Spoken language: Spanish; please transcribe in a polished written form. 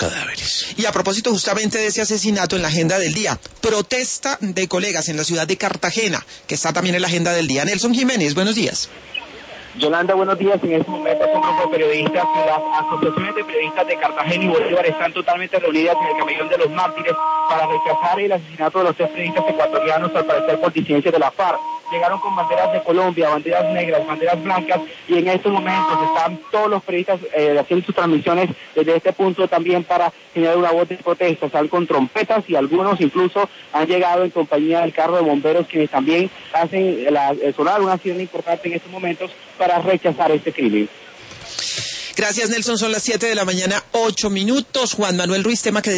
cadáveres. Y a propósito justamente de ese asesinato en la agenda del día, protesta de colegas en la ciudad de Cartagena, que está también en la agenda del día. Nelson Jiménez, buenos días. Yolanda, buenos días. En este momento un grupo de periodistas y las asociaciones de periodistas de Cartagena y Bolívar están totalmente reunidas en el Camellón de los Mártires para rechazar el asesinato de los 3 periodistas ecuatorianos, al parecer por disidencia de la FARC. Llegaron con banderas de Colombia, banderas negras, banderas blancas, y en estos momentos están todos los periodistas haciendo sus transmisiones desde este punto también para generar una voz de protesta. Están con trompetas y algunos incluso han llegado en compañía del carro de bomberos, quienes también hacen sonar una sirena importante en estos momentos para rechazar este crimen. Gracias, Nelson. Son las 7 de la mañana, 8 minutos. Juan Manuel Ruiz, tema que